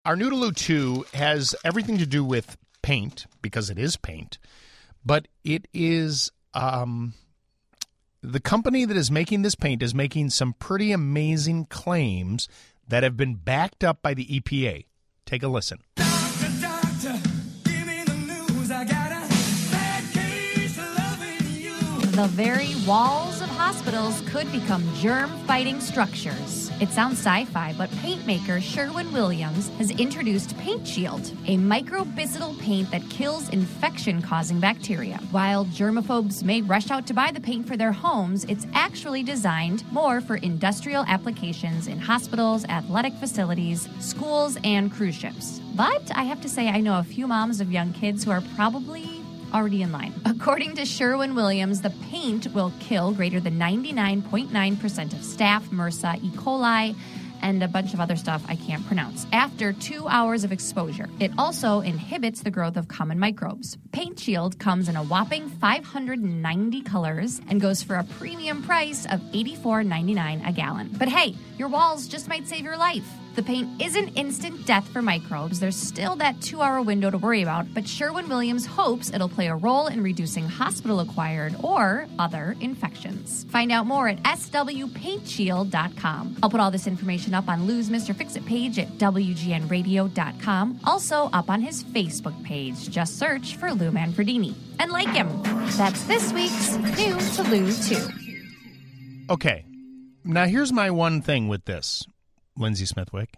Our Noodaloo 2 has everything to do with paint, because it is paint, but it is the company that is making this paint is making some pretty amazing claims that have been backed up by the EPA. Take a listen. Doctor, give me the news. I got a bad case of loving you. The very walls of hospitals could become germ-fighting structures. It sounds sci-fi, but paint maker Sherwin-Williams has introduced Paint Shield, a microbicidal paint that kills infection-causing bacteria. While germaphobes may rush out to buy the paint for their homes, it's actually designed more for industrial applications in hospitals, athletic facilities, schools, and cruise ships. But I have to say, I know a few moms of young kids who are probably already in line. According to Sherwin-Williams, the paint will kill greater than 99.9% of staph, MRSA, E. coli, and a bunch of other stuff I can't pronounce after 2 hours of exposure. It also inhibits the growth of common microbes. Paint Shield comes in a whopping 590 colors and goes for a premium price of $84.99 a gallon. But hey, your walls just might save your life. The paint isn't instant death for microbes. There's still that 2-hour window to worry about, but Sherwin-Williams hopes it'll play a role in reducing hospital-acquired or other infections. Find out more at swpaintshield.com. I'll put all this information up on Lou's Mr. Fix-It page at wgnradio.com. Also up on his Facebook page. Just search for Lou Manfredini and like him. That's this week's New to Lou 2. Okay. Now, here's my one thing with this. Lindsay Smithwick.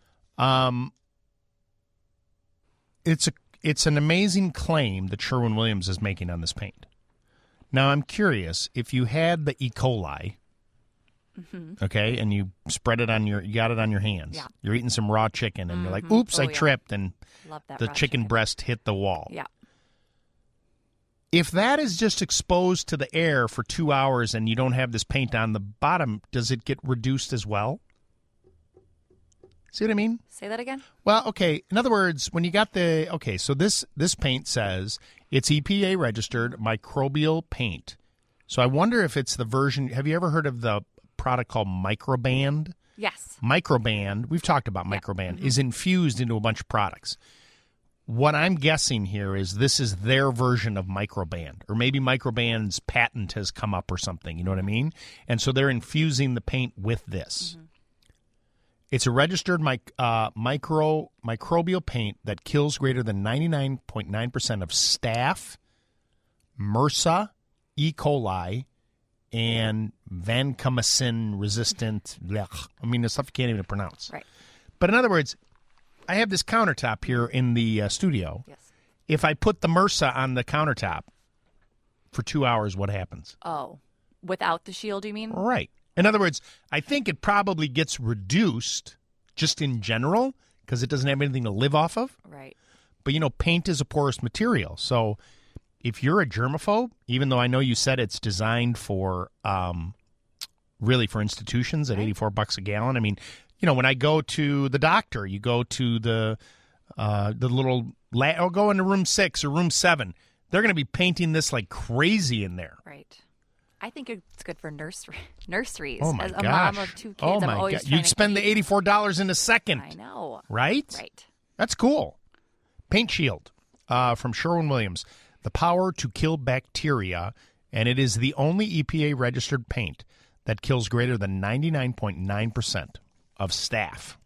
It's an amazing claim that Sherwin-Williams is making on this paint. Now, I'm curious, if you had the E. coli, okay, and you spread it on you got it on your hands. Yeah. You're eating some raw chicken, and you're like, oops, I tripped, and the chicken breast hit the wall. Yeah. If that is just exposed to the air for 2 hours and you don't have this paint on the bottom, does it get reduced as well? See what I mean? Say that again? Well, okay. In other words, when you got so this paint says it's EPA registered microbial paint. So I wonder if it's the version. Have you ever heard of the product called Microband? Yes. Microband, we've talked about Microband, is infused into a bunch of products. What I'm guessing here is this is their version of Microband, or maybe Microband's patent has come up or something. You know what I mean? And so they're infusing the paint with this. It's a registered microbial paint that kills greater than 99.9% of staph, MRSA, E. coli, and vancomycin-resistant. The stuff you can't even pronounce. Right. But in other words, I have this countertop here in the studio. Yes. If I put the MRSA on the countertop for 2 hours, what happens? Oh, without the shield, you mean? Right. In other words, I think it probably gets reduced just in general because it doesn't have anything to live off of. Right. But, paint is a porous material. So if you're a germaphobe, even though I know you said it's designed for really for institutions at $84 a gallon. I mean, when I go to the doctor, you go to the little I'll go into room 6 or room 7. They're going to be painting this like crazy in there. Right. I think it's good for nurseries. Oh, my As a gosh. mom of 2 kids, oh, my I'm always God. You'd spend the $84 in a second. I know. Right? Right. That's cool. Paint Shield from Sherwin-Williams. The power to kill bacteria, and it is the only EPA-registered paint that kills greater than 99.9% of staph.